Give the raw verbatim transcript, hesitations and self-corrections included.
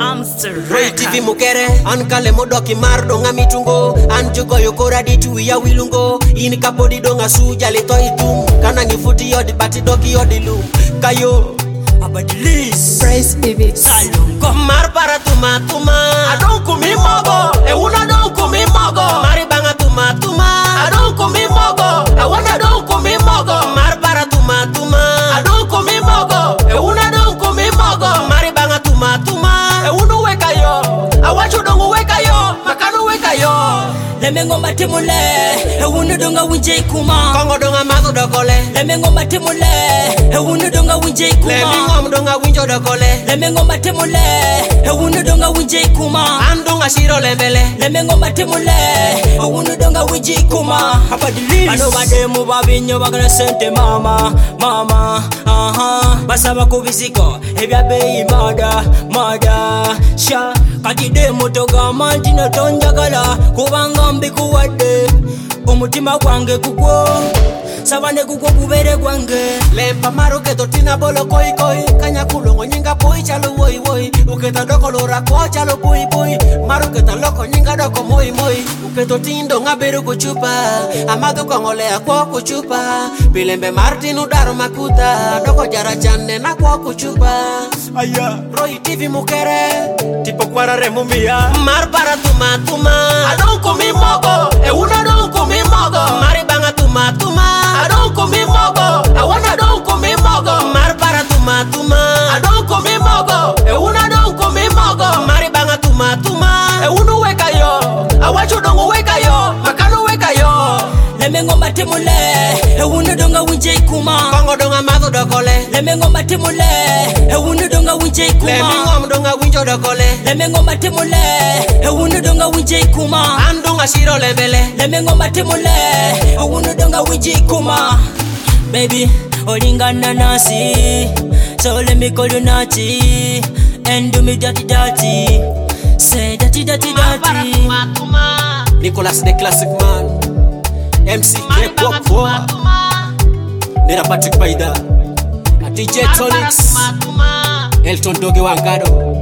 Roy T V mukere an kale modoki mar donga mitungo an jogo yokora ditu ya wilungo in kapodi donga suja le to itum kana ngifuti yodi bati doki yodi lu kayo abadilis Praise baby salum ko mar para tuma tuma adon kumi mogo e una don kumi mogo mari banga tuma tuma adon kumi mogo e una don kumi mogo mar para tuma tuma adon kumi mogo e una don kumi mogo mari banga tuma tuma e unu weka yo awacho dongo weka yo makano weka yo Lemengo matemule e unu donga winje kuma kongo donga mazo dokole Lemengo matemule e unu donga winje kuma Lemengo donga winjo dokole Lemengo matemule e unu donga winje kuma andonga shiro lembele Lemengo matemule e unu donga winje kuma abadilis bano bademu babinyo bagala sente mama mama aha basaba kubisiko ebya beyi mada mada sha kakide motoga mantina tonjagala kubanga mbikuwadde omutima gwange kugwo sabane kugwo kubere gwange lempa maro que tortina bolo koi koi kanya kulongo nyinga poi chalo woi woi uketa doko lora ko chalo poi poi maro que tan loco nyinga doko moi moi uketo tindo ngaberu kuchupa amado kongole akwa kuchupa bilembe martinu daro makuta doko jara chane na kwa kuchupa aya Roy T V mukere tipo kwara remumia mar para tuma tuma adon kumi mogo e una don kumi mogo mari banga tuma tuma adon kumi mogo e una don kumi mogo mar para tuma tuma adon kumi mogo e una don kumi mogo mari banga tuma tuma e unu weka yo awacho dongo weka yo makano weka yo Lemengo matemule e unu donga winje kuma kongo donga mazo dokole Lemengo matemule e unu donga winje kuma Lemengo donga winjo dokole Lemengo matemule e unu donga winje kuma andonga shiro lembele Lemengo matemule e unu donga winje kuma Baby olingana nasi so let me call you naughty and do me dirty dirty say dirty dirty dirty Nicholas the classic man M C K Pop four Nera Patrick Baida D J Tonix Elton Doge Wangado